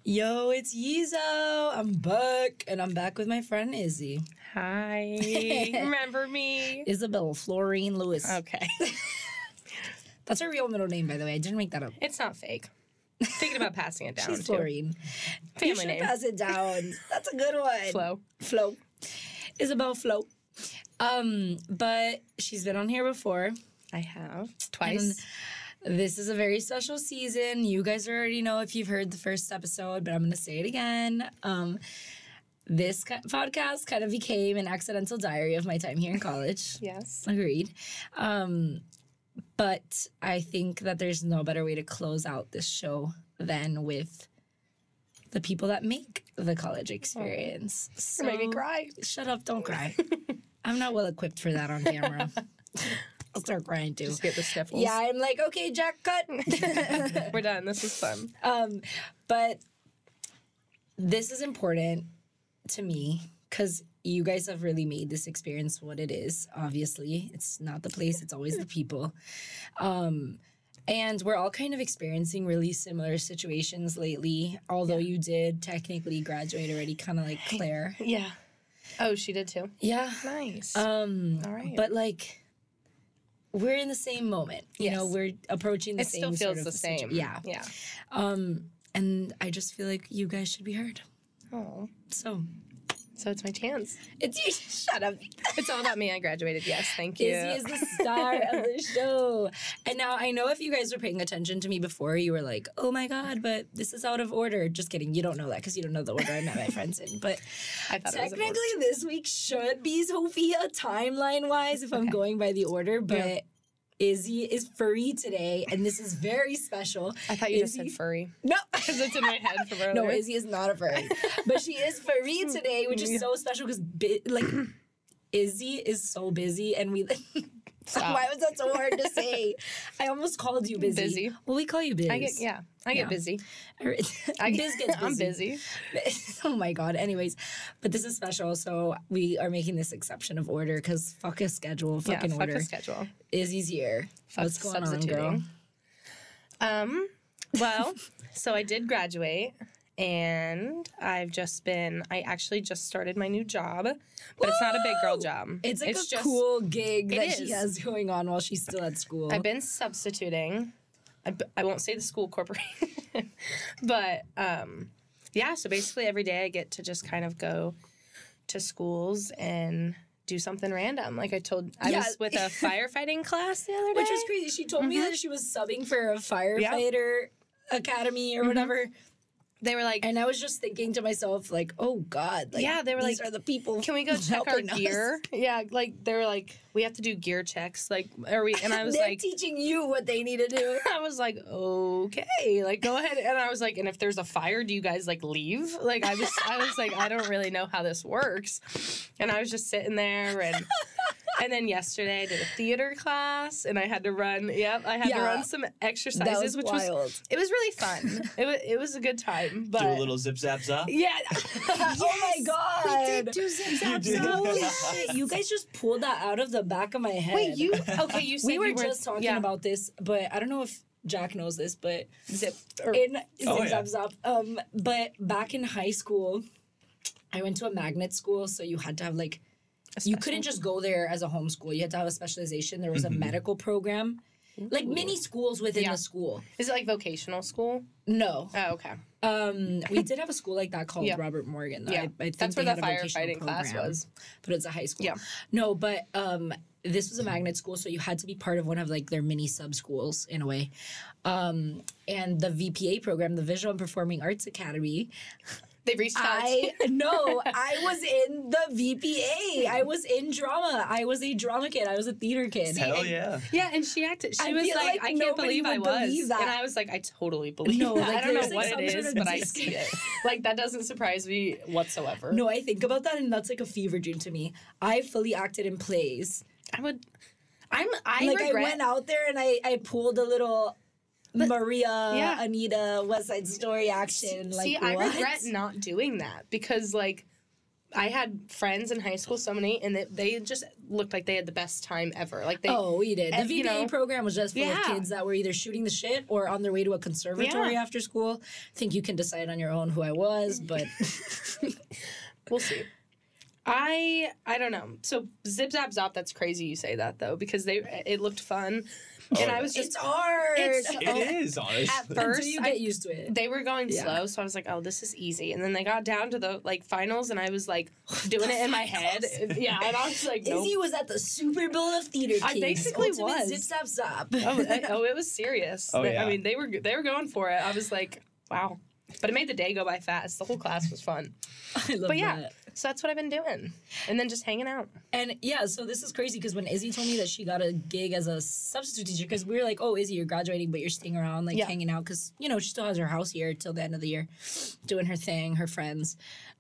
Yo, it's Yizo. I'm back, and I'm back with my friend Izzy. Hi. Remember me? Isabel Florine Lewis. Okay. That's her real middle name, by the way. I didn't make that up. It's not fake. Thinking about passing it down. She's Florine. Family you should name. pass it down. That's a good one. Flo. Isabel Flo. But she's been on here before. I have. Twice. And this is a very special season. You guys already know if you've heard the first episode, but I'm going to say it again. This podcast kind of became an accidental diary of my time here in college. Yes. Agreed. But I think that there's no better way to close out this show than with the people that make the college experience. So, you're making me cry. Shut up, don't cry. I'm not well equipped for that on camera. I'll start crying too. Just get the sniffles. Yeah, I'm like, okay, Jack, cut. We're done. This is fun. But this is important to me because you guys have really made this experience what it is. Obviously, it's not the place, it's always the people. And we're all kind of experiencing really similar situations lately, although you did technically graduate already, kind of like Claire. Yeah. Oh, she did too? Yeah. Nice. All right. But like, we're in the same moment. You know, we're approaching the same It still feels sort of the same. Yeah. And I just feel like you guys should be heard. Oh. So it's my chance. it's you. Shut up. It's all about me. I graduated. Yes, thank you. Izzy is the star of the show. And now I know if you guys were paying attention to me before, you were like, oh my God, but this is out of order. Just kidding. You don't know that because you don't know the order I met my friends in. But I thought technically this week should be Sophia timeline-wise if I'm going by the order. But Izzy is furry today, and this is very special. I thought you just said furry. No. Because it's in my head from earlier. No, Izzy is not a furry. But she is furry today, which is so special because, Izzy is so busy, and we... Why was that so hard to say? I almost called you busy. Busy. Well, we call you Biz. I get busy. Biz gets busy. I'm busy. Oh my God. Anyways, but this is special, so we are making this exception of order because fuck a schedule, fucking order. Fuck a schedule. Izzy's here. What's going on, girl? Well, so I did graduate. And I actually just started my new job, but it's not a big girl job. It's like a cool gig that she has going on while she's still at school. I've been substituting. I won't say the school corporation, but so basically every day I get to just kind of go to schools and do something random. Like I was with a firefighting class the other day. Which was crazy. She told me that she was subbing for a firefighter academy or whatever. They were like... And I was just thinking to myself, like, oh, God. Like, they were these are the people. Can we go check our gear? Yeah, like, they were like, we have to do gear checks. Like, are we... And I was They're teaching you what they need to do. I was like, okay. Like, go ahead. And I was like, and if there's a fire, do you guys, like, leave? Like, I was like, I don't really know how this works. And I was just sitting there and then yesterday I did a theater class and I had to run run some exercises, which wild. was really fun. It was a good time. But do a little zip zap zap. Yeah. Oh my God. We did do zip zap zap. Holy shit. You guys just pulled that out of the back of my head. Wait, you said we were just talking about this, but I don't know if Jack knows this, but zap zap. But back in high school, I went to a magnet school, so you had to have like you couldn't just go there as a homeschool. You had to have a specialization. There was a medical program. Like mini schools within the school. Is it like vocational school? No. Oh, okay. We did have a school like that called Robert Morgan. Yeah. I think that's where the firefighting class was. But it's a high school. Yeah. No, but this was a magnet school, so you had to be part of one of like their mini sub-schools in a way. And the VPA program, the Visual and Performing Arts Academy... They reached out. I was in the VPA. I was in drama. I was a drama kid. I was a theater kid. Hell yeah. Yeah, and she acted. She was like, I can't believe I was. And I was like, I totally believe that. Like, I don't know like what it is, but I see it. Like, that doesn't surprise me whatsoever. No, I think about that, and that's like a fever dream to me. I fully acted in plays. I went out there and I pulled a little... Maria, Anita, West Side Story action. I regret not doing that because, like, I had friends in high school, so many, and they just looked like they had the best time ever. Like we did. The VBA program was just full of kids that were either shooting the shit or on their way to a conservatory after school. I think you can decide on your own who I was, but we'll see. I don't know. So Zip Zap Zop, that's crazy you say that though, because it looked fun. And I was just... It's hard. It is, honestly. At first, until you get used to it. They were going slow, so I was like, oh, this is easy. And then they got down to the, like, finals, and I was, like, doing it in my head. Yeah, and I was like, nope. Izzy was at the Super Bowl of Theater Kings. I basically was. Zip Zap Zop. It was serious. Oh, yeah. I mean, they were going for it. I was like, wow. But it made the day go by fast. The whole class was fun. I love that. So that's what I've been doing. And then just hanging out. And yeah, so this is crazy because when Izzy told me that she got a gig as a substitute teacher, because we were like, oh, Izzy, you're graduating, but you're staying around, like hanging out, because, you know, she still has her house here till the end of the year, doing her thing, her friends.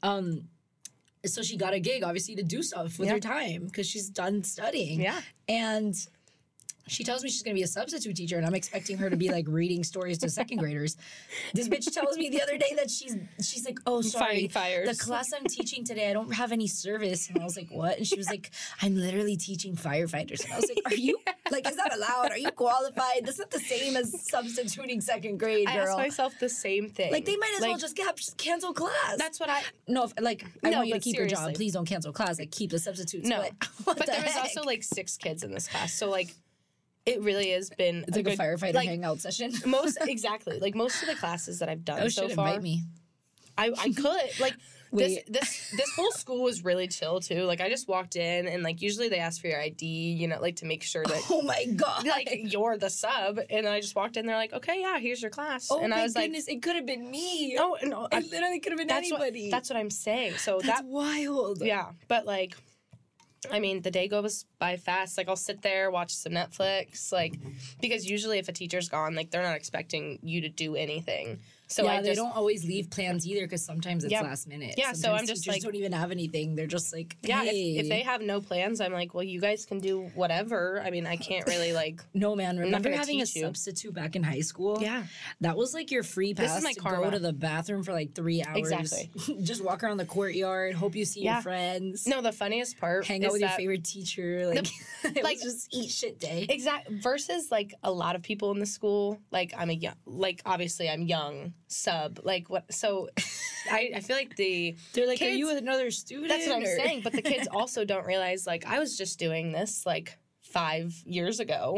So she got a gig, obviously, to do stuff with her time because she's done studying. Yeah. And she tells me she's going to be a substitute teacher, and I'm expecting her to be, like, reading stories to second graders. This bitch tells me the other day that she's like, oh, sorry, the class I'm teaching today, I don't have any service. And I was like, what? And she was like, I'm literally teaching firefighters. And I was like, are you, like, is that allowed? Are you qualified? That's not the same as substituting second grade, girl. I asked myself the same thing. Like, they might as well just cancel class. That's what I... No, like, I want you to keep your job. Please don't cancel class. Like, keep the substitutes. No. But there was also, like, 6 kids in this class. So, like... It really has been... It's like a firefighter hangout session. Exactly. Like, most of the classes that I've done so far... invite me. I could. Like, this whole school was really chill, too. Like, I just walked in, and, like, usually they ask for your ID, you know, like, to make sure that... Oh, my God. Like, you're the sub. And I just walked in, they're like, okay, yeah, here's your class. Oh, and my I was goodness, it could have been me. Oh, no. It literally could have been anybody. That's what I'm saying. So that's wild. Yeah. But, like... I mean, the day goes by fast. Like, I'll sit there, watch some Netflix, like, because usually if a teacher's gone, like, they're not expecting you to do anything. So they don't always leave plans either because sometimes it's last minute. Yeah, sometimes so I'm just like... don't even have anything. They're just like, hey. Yeah, if they have no plans, I'm like, well, you guys can do whatever. I mean, I can't really, like... No, man. Remember having a substitute back in high school? Yeah. That was like your free pass to go to the bathroom for like 3 hours. Exactly. Just walk around the courtyard, hope you see your friends. No, the funniest part hang out with your favorite teacher. Like, like just eat shit day. Exactly. Versus, like, a lot of people in the school. Like, obviously I'm young, sub, like, what, so I feel like they're like, kids, are you another student? That's what I'm saying, but the kids also don't realize, like, I was just doing this, like, 5 years ago,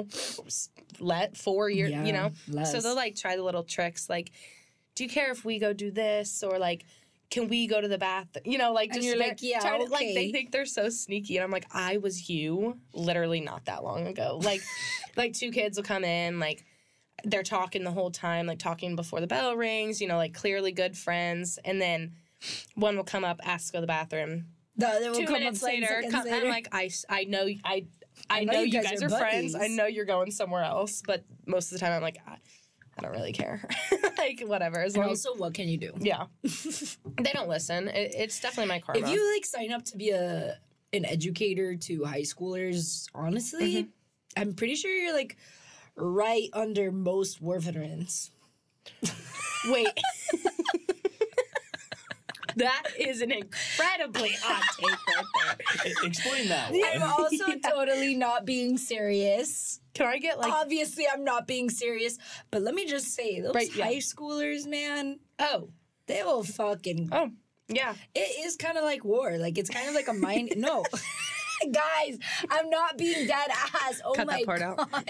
4 years, you know? Less. So they'll, like, try the little tricks, like, do you care if we go do this? Or, like, can we go to the bath? You know, like, just... And you're like, yeah, okay. to, like, they think they're so sneaky, and I'm like, I was you literally not that long ago. Like, like, 2 kids will come in, like, they're talking the whole time, like, talking before the bell rings, you know, like, clearly good friends. And then one will come up, ask to go to the bathroom. The other will 2 minutes later, I'm like, I know you guys are friends. I know you're going somewhere else. But most of the time, I'm like, I don't really care. Like, whatever. As long also, what can you do? Yeah. They don't listen. It's definitely my karma. If you, like, sign up to be an educator to high schoolers, honestly, I'm pretty sure you're, like... right under most war veterans. Wait. That is an incredibly hot take right there. Explain that. I'm also totally not being serious. Can I get, like... Obviously, I'm not being serious. But let me just say, those high schoolers, man. Oh. They will fucking... Oh, yeah. It is kind of like war. Like, it's kind of like a mind... No. Guys, I'm not being dead ass. Oh, cut my that part God. out.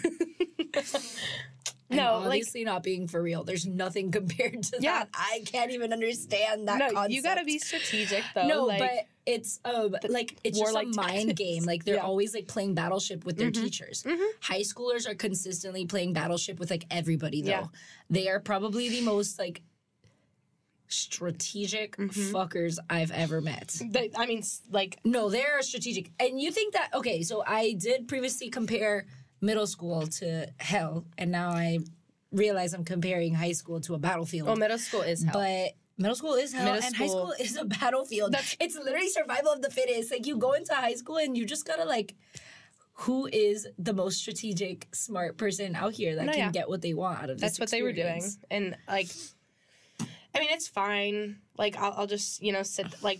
No, obviously not being for real. There's nothing compared to that. I can't even understand that concept. You gotta be strategic, though. No, like, but it's like it's just a mind game. Like, they're always, like, playing Battleship with their teachers. High schoolers are consistently playing Battleship with, like, everybody, though. Yeah. They are probably the most, like, strategic fuckers I've ever met. No, they're strategic. And you think that, okay, so I did previously compare middle school to hell, and now I realize I'm comparing high school to a battlefield. Oh, middle school is hell. But middle school is hell, and high school is a battlefield. It's literally survival of the fittest. Like, you go into high school, and you just gotta, like, who is the most strategic, smart person out here that can get what they want out of this That's what they were doing. And, like, I mean, it's fine. Like, I'll just, you know, sit, like,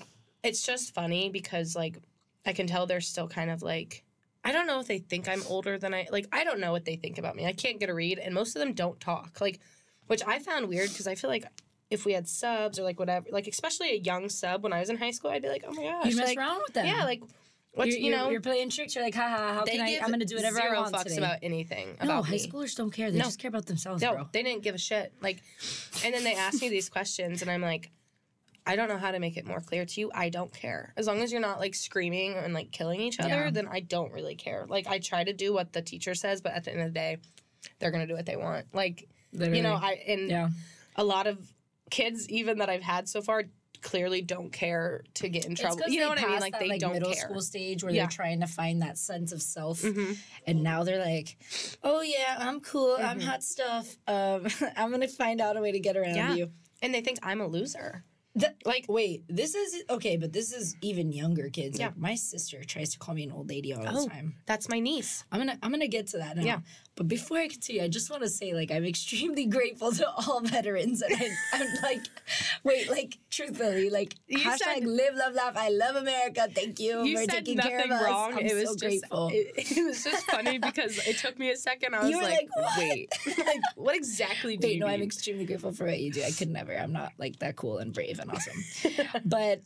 it's just funny because, like, I can tell they're still kind of, like, I don't know if they think I'm older than I don't know what they think about me. I can't get a read, and most of them don't talk, like, which I found weird because I feel like if we had subs or, like, whatever, like, especially a young sub when I was in high school, I'd be like, oh, my gosh. You mess like, around with them. Yeah, like, what's, you're playing tricks. You're like, haha, how can I'm going to do whatever I want fucks today. about anything No, about high me. schoolers don't care. They just care about themselves, bro. They didn't give a shit. Like, and then they asked me these questions, and I'm like, I don't know how to make it more clear to you. I don't care. As long as you're not, like, screaming and, like, killing each other, then I don't really care. Like, I try to do what the teacher says, but at the end of the day, they're going to do what they want. Like, Literally. you know, a lot of kids, even that I've had so far, clearly don't care to get in trouble. You know what I mean? Like, that, they don't middle care. School stage where they're trying to find that sense of self, and now they're like, "Oh yeah, I'm cool. I'm hot stuff. I'm gonna find out a way to get around you." And they think I'm a loser. Wait, this is okay, but this is even younger kids. Yeah. Like, my sister tries to call me an old lady all the time. That's my niece. I'm gonna get to that now. Yeah. But before I continue, I just want to say, like, I'm extremely grateful to all veterans, and I'm like, wait, like, truthfully, like, hashtag live, love, laugh. I love America. Thank you for taking care of us. Wrong. I'm it was so just, grateful. It was just funny because it took me a second. I was like, wait, like, what exactly do you mean? I'm extremely grateful for what you do. I could never. I'm not, like, that cool and brave and awesome. But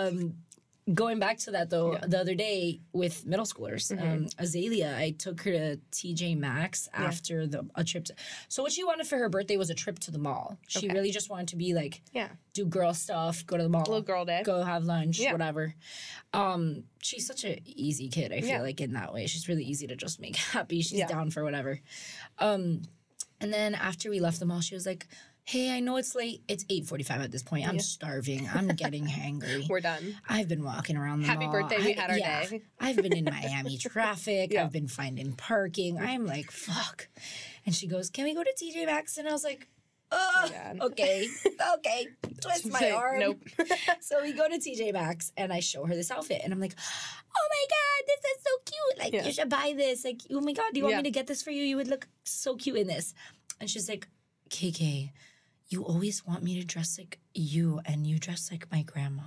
going back to that, though, the other day with middle schoolers, Azalea, I took her to TJ Maxx after a trip. So what she wanted for her birthday was a trip to the mall. She really just wanted to be like, do girl stuff, go to the mall. Little girl day. Go have lunch, whatever. She's such an easy kid, I feel like, in that way. She's really easy to just make happy. She's down for whatever. And then after we left the mall, she was like, hey, I know it's late. It's 8:45 at this point. I'm starving. I'm getting hangry. We're done. I've been walking around the mall. Happy birthday. We had our day. I've been in Miami traffic. I've been finding parking. I'm like, fuck. And she goes, can we go to TJ Maxx? And I was like, okay. Twist my arm. Nope. So we go to TJ Maxx, and I show her this outfit. And I'm like, oh, my God, this is so cute. Like, you should buy this. Like, oh, my God, do you want me to get this for you? You would look so cute in this. And she's like, KK, you always want me to dress like you, and you dress like my grandma.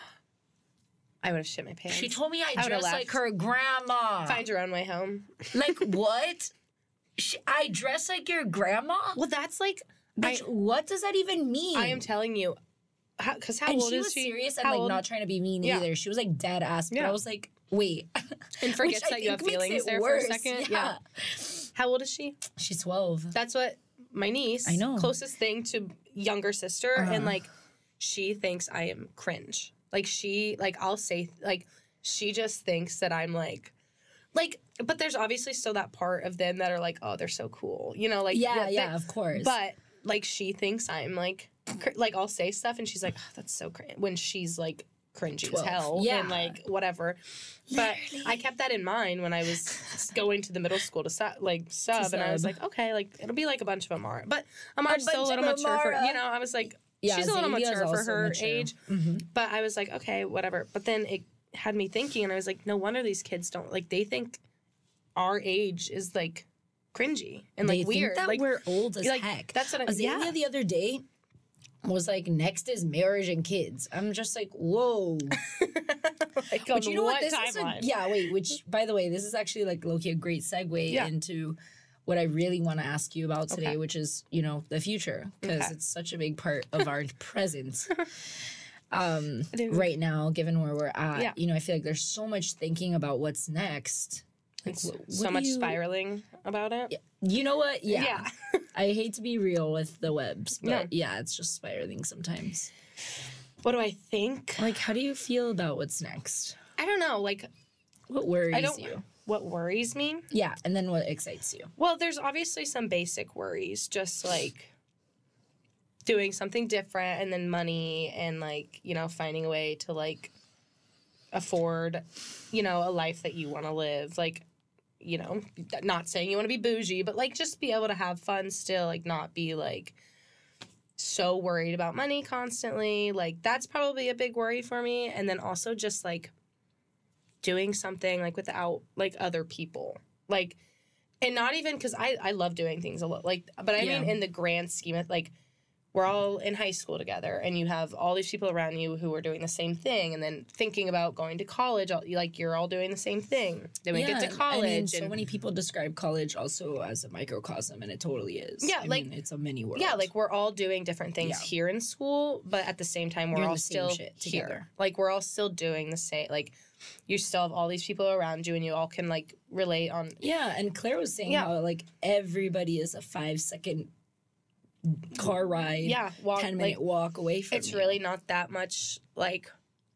I would have shit my pants. She told me I dress like her grandma. Find your own way home. Like, what? I dress like your grandma? Well, that's like... Bitch, what does that even mean? I am telling you. Because how old is she? And she was serious and, like, not trying to be mean either. She was, like, dead ass. But I was like, wait. And forgets that you have feelings there for a second. Yeah. How old is she? She's 12. That's what... My niece, I know, closest thing to younger sister, and, like, she thinks I am cringe. Like, I'll say, like, she just thinks that I'm, like, but there's obviously still that part of them that are, like, oh, they're so cool. You know, like... Yeah, of course. But, like, she thinks I'm, like, I'll say stuff, and she's like, oh, that's so cringe. When she's, like... cringy 12. As hell and like whatever. But I kept that in mind when I was going to the middle school to sub, and I was like, okay, like it'll be like a bunch of Amara. But Amara's still a little mature for, you know, I was like, she's a little mature for her age. But I was like, okay, whatever. But then it had me thinking, and I was like, no wonder these kids don't, like, they think our age is like cringy and like weird. Think that like we're old as heck. That's what Azalea the other day was like, next is marriage and kids. I'm just like, whoa. Like, but you know what? This timeline? Is which, by the way, this is actually, like, low-key a great segue into what I really want to ask you about today, which is, you know, the future, because it's such a big part of our present. Right now, given where we're at, you know, I feel like there's so much thinking about what's next. Like, so much spiraling about it. Yeah. You know what? Yeah. I hate to be real with the webs, but it's just spiraling sometimes. What do I think? Like, how do you feel about what's next? I don't know. Like, what worries you? What worries me? Yeah, and then what excites you? Well, there's obviously some basic worries, just like doing something different, and then money, and, like, you know, finding a way to, like, afford, you know, a life that you want to live. Like, you know, not saying you want to be bougie, but, like, just be able to have fun still, like, not be, like, so worried about money constantly. Like, that's probably a big worry for me. And then also just, like, doing something, like, without, like, other people. Like, and not even, because I love doing things a lot, like, but I mean in the grand scheme of, like, we're all in high school together, and you have all these people around you who are doing the same thing, and then thinking about going to college, like you're all doing the same thing. Then we get to college. I mean, so many people describe college also as a microcosm, and it totally is. Yeah, I mean, it's a mini world. Yeah, like we're all doing different things here in school, but at the same time, we're all still here. Like we're all still doing the same. Like you still have all these people around you, and you all can like relate on. Yeah, and Claire was saying how like everybody is a 5-second car ride, 10-minute walk away from it's really not that much, like,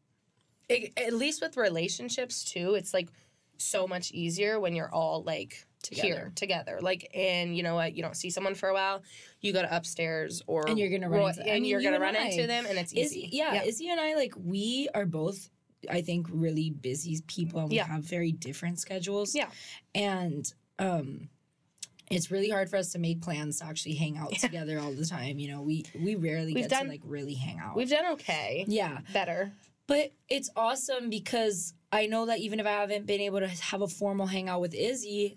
at least with relationships, too, it's, like, so much easier when you're all, like, here together. Like, and you know what? You don't see someone for a while, you go to upstairs and you're going to run into them, and it's easy. Izzy and I, like, we are both, I think, really busy people, and we have very different schedules. Yeah. And, it's really hard for us to make plans to actually hang out together all the time. You know, we rarely get to, like, really hang out. We've done okay. Yeah. Better. But it's awesome because I know that even if I haven't been able to have a formal hangout with Izzy,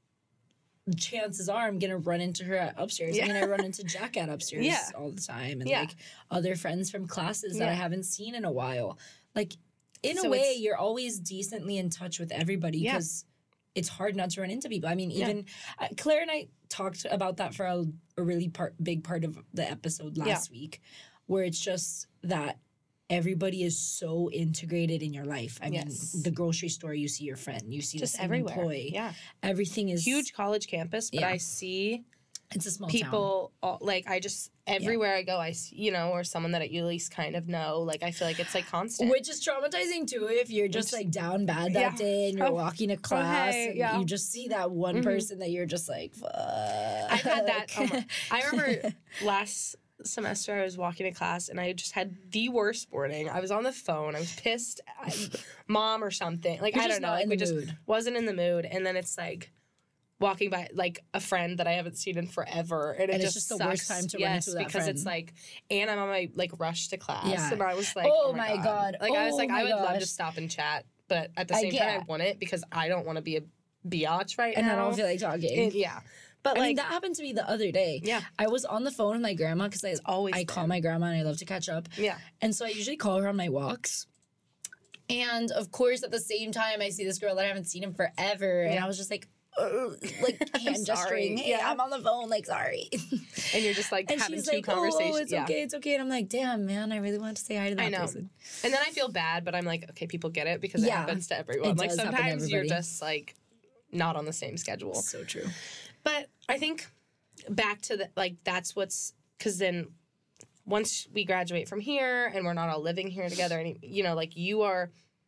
chances are I'm going to run into her upstairs. I mean, I run into Jack at upstairs all the time. And, like, other friends from classes that I haven't seen in a while. Like, in a way, you're always decently in touch with everybody because it's hard not to run into people. I mean, even Claire and I talked about that for a really big part of the episode last week, where it's just that everybody is so integrated in your life. I mean, the grocery store, you see your friend, you see just the same employee. Yeah, everything is huge college campus, but I see it's a small people town. Like I just everywhere I go, I see, you know, or someone that you at least kind of know. Like I feel like it's like constant, which is traumatizing too. If you're just like down bad that day and you're walking to class and you just see that one person that you're just like, fuck. I've had that. I remember last semester I was walking to class and I just had the worst morning. I was on the phone. I was pissed at mom or something. Like I don't know. Like we just wasn't in the mood. And then it's like walking by like a friend that I haven't seen in forever, and it's just the worst time to run into that because friend. It's like, and I'm on my like rush to class, and I was like, oh my god, like I was like, I would love to stop and chat, but at the same time, I wouldn't because I don't want to be a biatch right now, and I don't feel like talking. But I mean, that happened to me the other day. Yeah. I was on the phone with my grandma because I call my grandma and I love to catch up. Yeah. And so I usually call her on my walks. And of course, at the same time, I see this girl that I haven't seen in forever, and I was just like hand gesturing. Hey, I'm on the phone. Like, sorry. And you're just like and having two conversations. Oh, it's okay. It's okay. And I'm like, damn, man, I really wanted to say hi to that person. And then I feel bad, but I'm like, okay, people get it because it happens to everyone. Like sometimes you're just like not on the same schedule. So true. But I think back to the like that's what's because then once we graduate from here and we're not all living here together, and you know, like you are.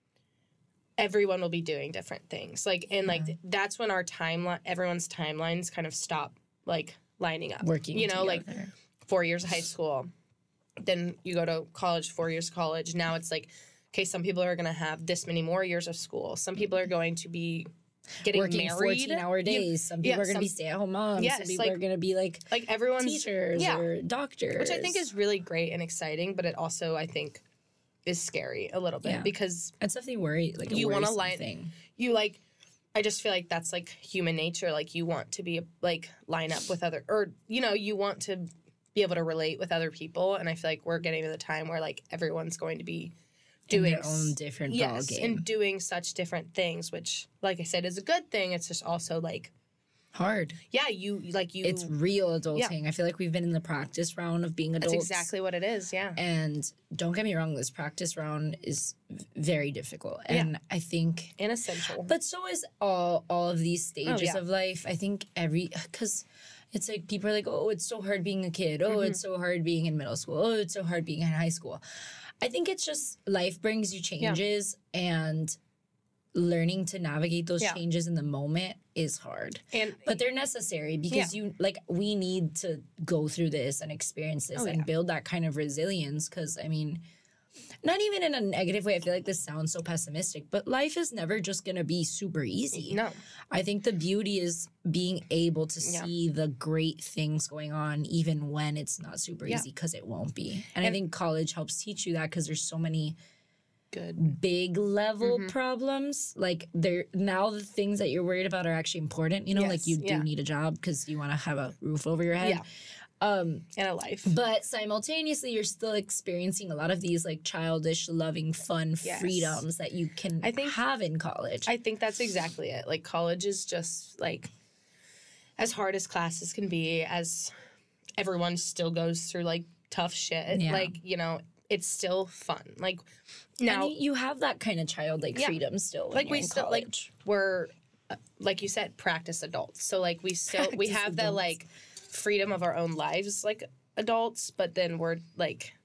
Everyone will be doing different things. Like, and like, that's when our timeline, everyone's timelines kind of stop, like, lining up. Working you know, together. Like, 4 years of high school. Then you go to college, 4 years of college. Now it's like, okay, some people are going to have this many more years of school. Some people are going to be getting working married. 14-hour days. Some people are going to be stay-at-home moms. Some people are going to be, like everyone's teachers or doctors. Which I think is really great and exciting, but it also, I think, is scary a little bit because it's definitely worry like you want to line you like I just feel like that's like human nature, like you want to be like line up with other or you know you want to be able to relate with other people, and I feel like we're getting to the time where like everyone's going to be doing their own different ball game and doing such different things, which like I said is a good thing. It's just also like hard. Yeah, you it's real adulting. I feel like we've been in the practice round of being adults. That's exactly what it is, yeah. And don't get me wrong, this practice round is very difficult. And I think and essential. But so is all of these stages of life. I think because it's like people are like, oh, it's so hard being a kid. Oh, it's so hard being in middle school. Oh, it's so hard being in high school. I think it's just life brings you changes and learning to navigate those changes in the moment is hard. But they're necessary because we need to go through this and experience this and build that kind of resilience because, I mean, not even in a negative way. I feel like this sounds so pessimistic, but life is never just going to be super easy. No. I think the beauty is being able to see the great things going on even when it's not super easy because it won't be. And I think college helps teach you that because there's so many big level problems. Like now the things that you're worried about are actually important. You know, like you do need a job because you want to have a roof over your head. And a life. But simultaneously, you're still experiencing a lot of these like childish, loving, fun freedoms that you can have in college. I think that's exactly it. Like college is just like as hard as classes can be, as everyone still goes through like tough shit. Yeah. Like, you know, it's still fun. Like now you have that kind of childlike freedom still. When like you're we in still college. like we're like you said, practice adults. So like we have the like freedom of our own lives like adults, but then we're like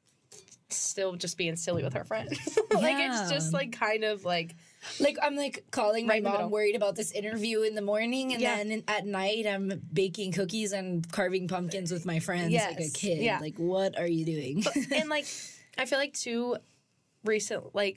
still just being silly with our friends. Like it's just like kind of like I'm like calling my mom worried about this interview in the morning, and then at night I'm baking cookies and carving pumpkins with my friends like a kid. Yeah. Like, what are you doing? And like I feel like too recently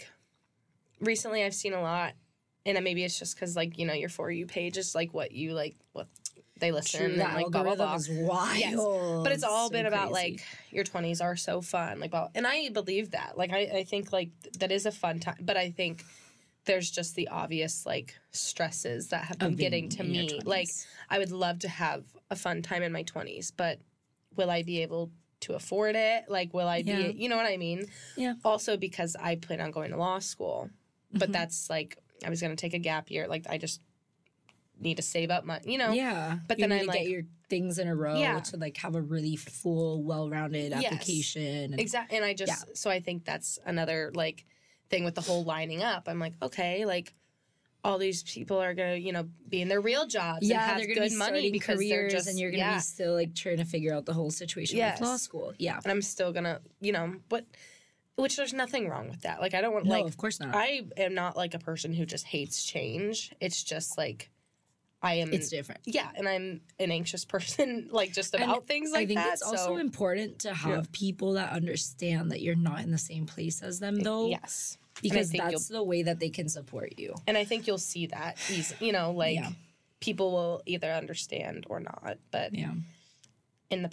I've seen a lot, and maybe it's just because like, you know, your For You page is like what they listen. True, and that like blah blah blah is wild. Yes. But it's all been about like your 20s are so fun, like and I believe that. Like I think like that is a fun time, but I think there's just the obvious like stresses that have been getting to me. Like I would love to have a fun time in my 20s, but will I be able to afford it? Like will I be, you know what I mean? Yeah. Also because I plan on going to law school, but that's like I was going to take a gap year. Like I just need to save up money, you know? Yeah. But you then need I to get your things in a row to like have a really full, well-rounded application. Exactly. And I just, so I think that's another like thing with the whole lining up. I'm like, okay, like all these people are going to, you know, be in their real jobs and have good money because they're just, and you're going to be still like trying to figure out the whole situation with law school. Yeah. And I'm still going to, you know, which there's nothing wrong with that. Like I don't want like, of course not. I am not like a person who just hates change. It's just like, it's different. Yeah, and I'm an anxious person, like just about things like that. I think it's also important to have people that understand that you're not in the same place as them, though. Yes. Because that's the way that they can support you. And I think you'll see that, you know, like people will either understand or not. But in a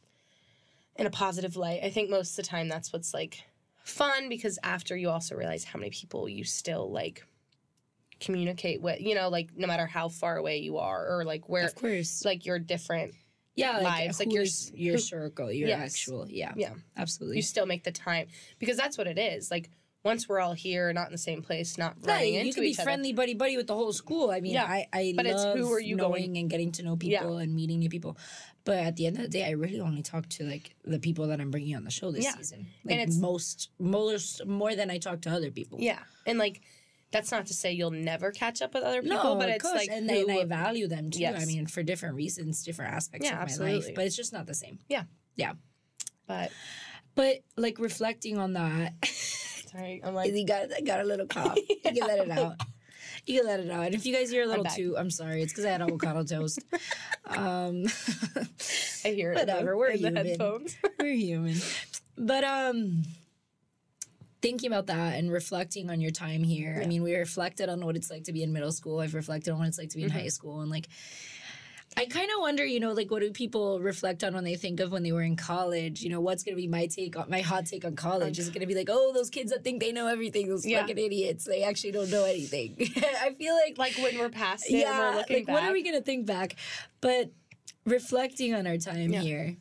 positive light, I think most of the time that's what's like fun, because after you also realize how many people you still like communicate with, you know, like no matter how far away you are or like where, of course, like your different lives, like your circle, your actual, absolutely. You still make the time, because that's what it is. Like once we're all here, not in the same place, not running into each other. You can be friendly buddy with the whole school. I mean, I but love it's who are you knowing and getting to know people and meeting new people. But at the end of the day, I really only talk to like the people that I'm bringing on the show this season. Like, and it's more than I talk to other people. Yeah, and like. That's not to say you'll never catch up with other people, but it's like... And I value them, too. Yes. I mean, for different reasons, different aspects of my life. But it's just not the same. Yeah. Yeah. But like, reflecting on that... Sorry, I'm like... I got a little cough. You can let it out. You can let it out. And if you guys hear a little too, I'm sorry. It's because I had avocado toast. I hear it. Whatever. We're human. The headphones. We're human. But, thinking about that and reflecting on your time here. I mean, we reflected on what it's like to be in middle school. I've reflected on what it's like to be in high school. And, like, I kind of wonder, you know, like, what do people reflect on when they think of when they were in college? You know, what's going to be my hot take on college? Is it going to be like, oh, those kids that think they know everything, those fucking idiots, they actually don't know anything. I feel like when we're past it and we're looking back. What are we going to think back? But reflecting on our time here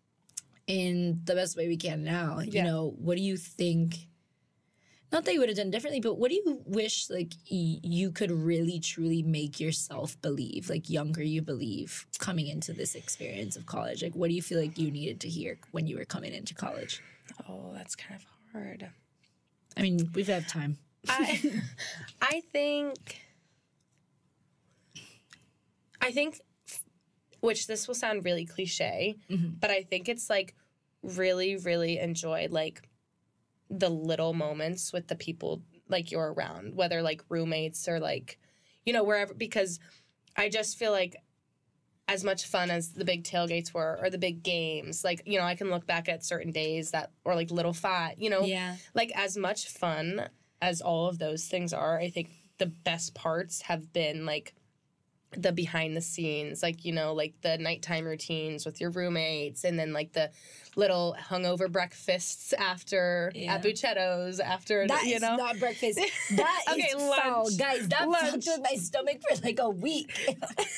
in the best way we can now, you know, what do you think... Not that you would have done differently, but what do you wish, like, you could really, truly make yourself believe, like, younger you believe, coming into this experience of college? Like, what do you feel like you needed to hear when you were coming into college? Oh, that's kind of hard. I mean, we've had time. I think, which this will sound really cliche, but I think it's, like, really, really enjoy, like, the little moments with the people like you're around, whether like roommates or like, you know, wherever, because I just feel like as much fun as the big tailgates were or the big games, like, you know, I can look back at certain days that, or like little fight, you know, like as much fun as all of those things are, I think the best parts have been like the behind the scenes, like, you know, like the nighttime routines with your roommates, and then like the little hungover breakfasts after at Bucchetto's after, that you know. That is not breakfast. That is foul. Guys, that fucked with my stomach for like a week.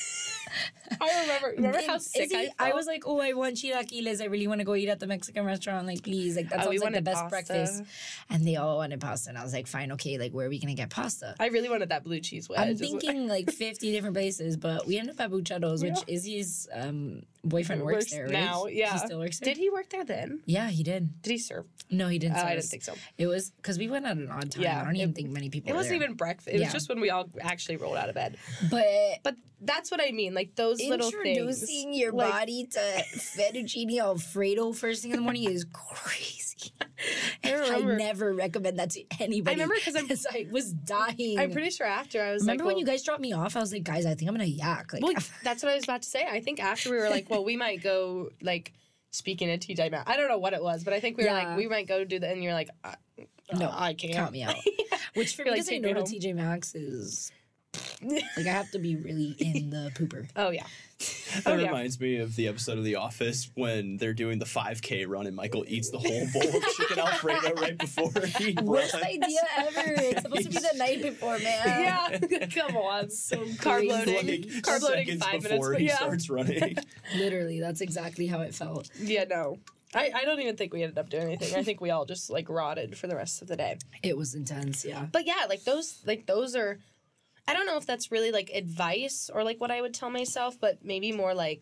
I remember how sick I felt? I was like, oh, I want chilaquiles. I really want to go eat at the Mexican restaurant. Like, please. Like, that sounds like the best pasta. breakfast. And they all wanted pasta. And I was like, fine, okay, like, where are we going to get pasta? I really wanted that blue cheese wedge. I'm thinking like 50 different places, but we ended up at Buchado's, which Izzy's boyfriend works there, right? Now, yeah. He still works there? Did he work there then? Yeah, he did. Did he serve? No, he didn't. I didn't think so. It was because we went at an odd time. Yeah, I don't even think many people It were wasn't there. even breakfast. It was just when we all actually rolled out of bed. But that's what I mean. Like those little things. Introducing your body to fettuccine Alfredo first thing in the morning is crazy. I never recommend that to anybody. I remember because I was dying. I'm pretty sure after I was remember when you guys dropped me off, I was like, guys, I think I'm gonna yak. Like, well, that's what I was about to say. I think after we were like, well, we might go like speaking of TJ Maxx. I don't know what it was, but I think we were like, we might go do that, and you're like, no, I can't. Count me out. Which for me, like, to say no to TJ Maxx is like I have to be really in the pooper. Oh yeah. That reminds me of the episode of The Office when they're doing the 5K run and Michael eats the whole bowl of chicken Alfredo right before he runs. Worst idea ever. It's supposed to be the night before, man. Yeah, come on. So carb loading. Like Carb loading 5 minutes before he starts running. Literally, that's exactly how it felt. Yeah, no. I don't even think we ended up doing anything. I think we all just like rotted for the rest of the day. It was intense, yeah. But yeah, those are, I don't know if that's really like advice or like what I would tell myself, but maybe more like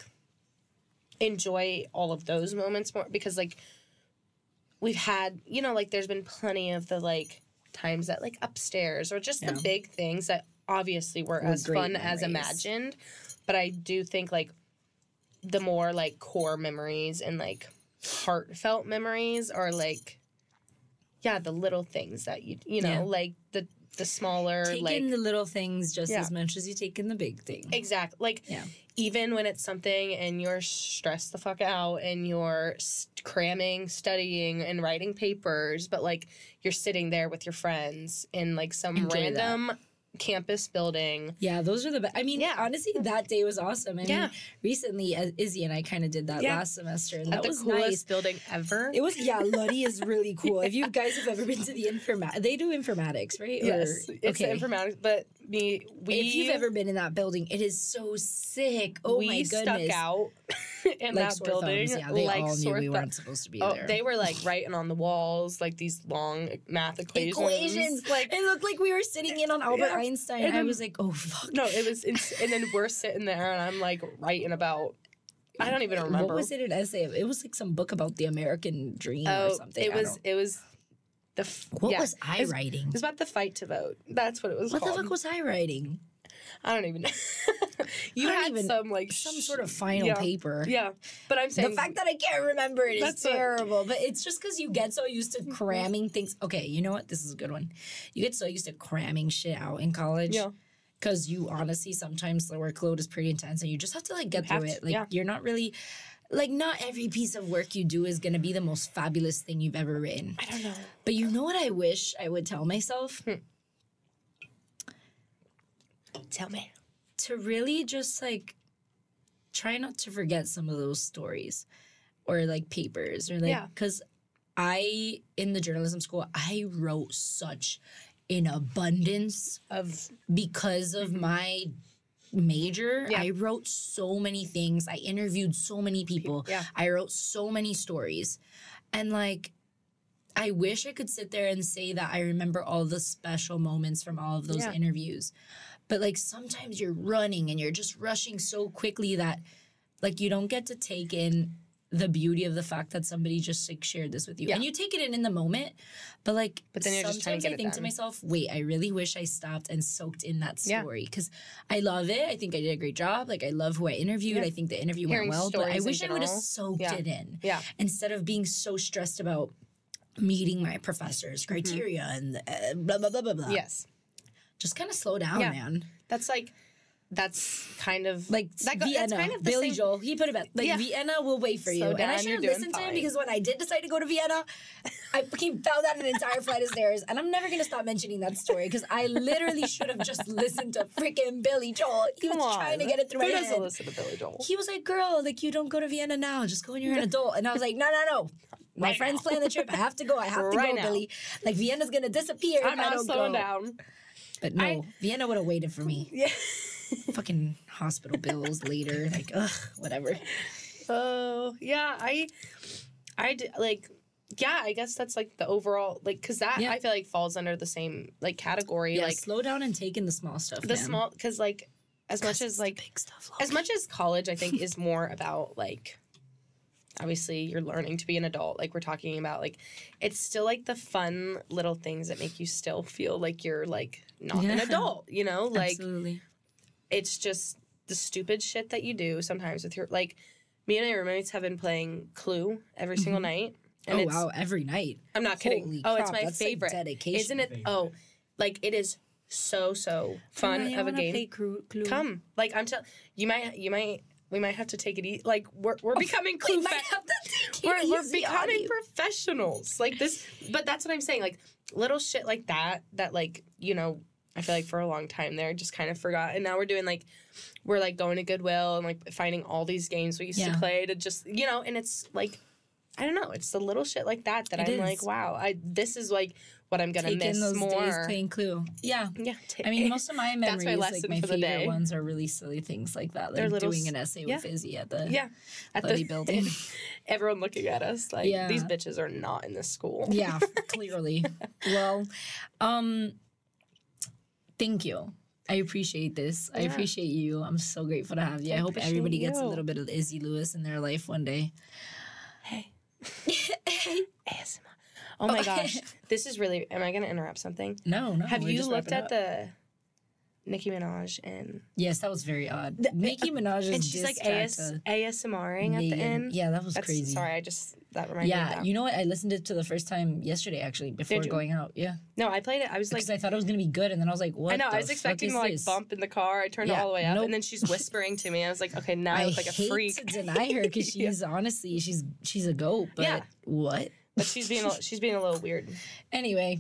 enjoy all of those moments more, because like we've had, you know, like there's been plenty of the like times that like upstairs or just the big things that obviously were as fun memories. as imagined. But I do think like the more like core memories and like heartfelt memories are like, yeah, the little things that you know, like the smaller, Taking like the little things just as much as you take in the big thing. Exactly. Like, even when it's something and you're stressed the fuck out and you're cramming, studying, and writing papers, but, like, you're sitting there with your friends in, like, some random campus building. Yeah, those are the best. I mean, honestly, that day was awesome. I mean, recently, Izzy and I kind of did that last semester, and that was the coolest nice. Building ever. It was, Luddy is really cool. If you guys have ever been to the they do informatics, right? Yes, it's the informatics, but if you've ever been in that building, it is so sick. Oh my goodness. We stuck out in like that building. Thumbs. Yeah, they all knew we weren't supposed to be there. They were like writing on the walls, like these long math equations. Like, it looked like we were sitting in on Albert Einstein. And I was like, oh fuck. No, it was, and then we're sitting there, and I'm like writing about. I don't even remember. What was it? An essay? It was like some book about the American dream or something. It was. What was I writing? It was about the fight to vote. That's what it was called. What the fuck was I writing? I don't even know. You had some sort of final paper. Yeah, but I'm saying the fact that I can't remember it is terrible. But it's just because you get so used to cramming things. Okay, you know what? This is a good one. You get so used to cramming shit out in college. Yeah. Because you honestly sometimes the workload is pretty intense, and you just have to like get through it. Like you're not really. Like, not every piece of work you do is going to be the most fabulous thing you've ever written. I don't know. But you know what I wish I would tell myself? Tell me. To really just, like, try not to forget some of those stories or, like, papers. Or, like, because in the journalism school, I wrote such an abundance because of my major. I wrote so many things. I interviewed so many people. I wrote so many stories. And like, I wish I could sit there and say that I remember all the special moments from all of those interviews. But like, sometimes you're running and you're just rushing so quickly that like you don't get to take in the beauty of the fact that somebody just like shared this with you. And you take it in the moment, but like then you're just trying to get I think to myself, wait, I really wish I stopped and soaked in that story because I love it. I think I did a great job. Like I love who I interviewed. I think the interview went well, but I wish I would have soaked it in instead of being so stressed about meeting my professor's criteria and blah, blah, blah, blah, blah. Yes. Just kind of slow down, man. That's kind of like Vienna. That's kind of Billy Joel. He put it back. Like Vienna will wait for you. And I should have listened to him because when I did decide to go to Vienna, he fell down an entire flight of stairs. And I'm never gonna stop mentioning that story because I literally should have just listened to freaking Billy Joel. He was trying to get it through my head. Who doesn't listen to Billy Joel? He was like, "Girl, like you don't go to Vienna now. Just go when you're an adult." And I was like, "No. My friends plan the trip. I have to go. I have to go, Billy. Like Vienna's gonna disappear. I'm not slowing down." But no, Vienna would have waited for me. Yeah. fucking hospital bills later. Like, ugh, whatever. Oh, yeah. I guess that's like the overall, like, because that I feel like falls under the same like category. Yeah, like, slow down and take in the small stuff. Because like as much as like big stuff, as much as college, I think is more about like obviously you're learning to be an adult. Like we're talking about, like it's still like the fun little things that make you still feel like you're like not an adult. You know, like absolutely. It's just the stupid shit that you do sometimes with your like. Me and my roommates have been playing Clue every single night. And wow, every night. I'm not kidding. Holy crap, crap, it's my that's favorite. Like dedication. Isn't it? Oh, like it is so fun of a game. Play Clue. Come, like I'm telling we might have to take it easy. Like we're becoming Clue. We're becoming professionals. Like this, but that's what I'm saying. Like little shit like that. That like I feel like for a long time there just kind of forgot, and now we're doing like we're like going to Goodwill and like finding all these games we used to play to just and it's like. I don't know. It's the little shit like that I'm like, wow. This is like what I'm gonna miss those more. Days playing Clue. Yeah. I mean, most of my memories, like my favorite ones, are really silly things like that, like doing an essay with Izzy at the bloody building. Everyone looking at us like these bitches are not in this school. Yeah, clearly. Well, thank you. I appreciate this. I appreciate you. I'm so grateful to have you. I hope everybody gets a little bit of Izzy Lewis in their life one day. Hey. ASMR. Oh my gosh. This is really... Am I going to interrupt something? No. Have you looked at the Nicki Minaj and... Yes, that was very odd. Nicki Minaj is and she's like ASMRing at the end. Yeah, that was crazy. Sorry, that reminded me of that. You know what? I listened to it to the first time yesterday, actually, before going out. Yeah. No, I played it. I was like... Because I thought it was going to be good, and then I was like, what I know, I was expecting to like bump in the car. I turned it all the way up, and then she's whispering to me. I was like, okay, now I look like a freak. I hate to deny her, because she's honestly, she's a goat, but what? But she's being a little weird. Anyway...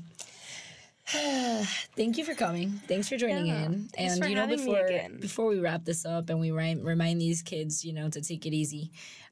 Thank you for coming. Thanks for joining in. Thanks and for before we wrap this up and we remind these kids, to take it easy.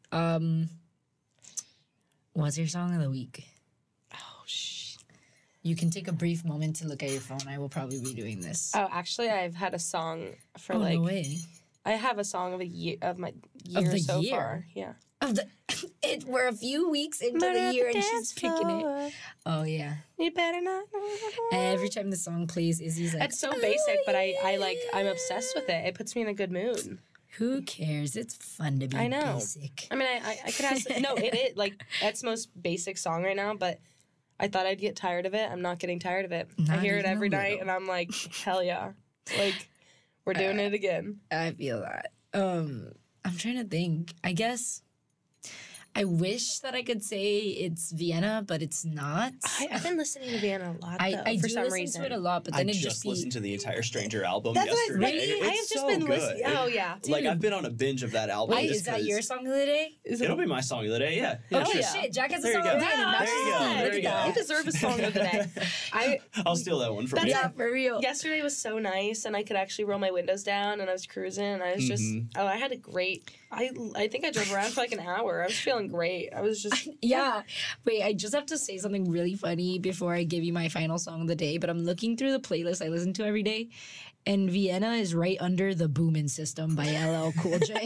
What's your song of the week? Oh shit. You can take a brief moment to look at your phone. I will probably be doing this. Oh, actually, I've had a song for no way. I have a song of my year so far. Yeah. We're a few weeks into the year and she's picking it. Oh yeah. You better not. Every time the song plays, Izzy's like, it's so basic, but I'm obsessed with it. It puts me in a good mood. Who cares? It's fun to be basic. I mean, I could ask. No, it is like that's most basic song right now, but I thought I'd get tired of it. I'm not getting tired of it. I hear it every night, and I'm like, hell yeah, like we're doing it again. I feel that. I'm trying to think. I guess. I wish that I could say it's Vienna, but it's not. I've been listening to Vienna a lot, though, I for do some listen reason. to it a lot, but then I it just listened to the entire Stranger album That's yesterday. I have just been listening. Oh yeah, Like I've been on a binge of that album. Wait, is that your song of the day? It'll be my song of the day. Yeah. Oh shit! Jack has a song of the day. There you go. You deserve a song of the day. I'll steal that one from you. Yeah, for real. Yesterday was so nice, and I could actually roll my windows down, and I was cruising, and I was just I had a great. I think I drove around for like an hour. I was feeling great. I was just Wait, I just have to say something really funny before I give you my final song of the day. But I'm looking through the playlist I listen to every day, and Vienna is right under the Boomin' System by LL Cool J.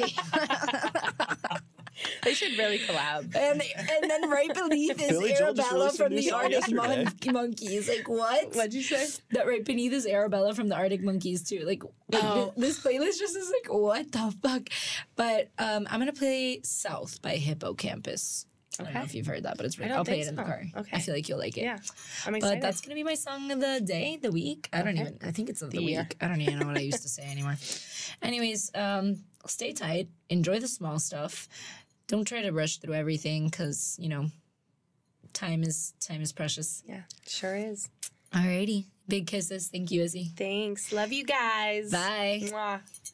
They should really collab. And then right beneath is Billy Joel just Arabella released a from new the song Arctic yesterday. Monkeys. Like, what? What'd you say? That right beneath is Arabella from the Arctic Monkeys too. Like this playlist just is like, what the fuck? But I'm gonna play South by Hippocampus. I don't know if you've heard that, but it's really. I'll play it in the car. Okay. I feel like you'll like it. Yeah, I'm excited. But that's gonna be my song of the day, the week. I think it's of the week. I don't even know what I used to say anymore. Anyways, stay tight. Enjoy the small stuff. Don't try to rush through everything because time is precious. Yeah, sure is. Alrighty, big kisses. Thank you, Izzy. Thanks. Love you guys. Bye. Mwah.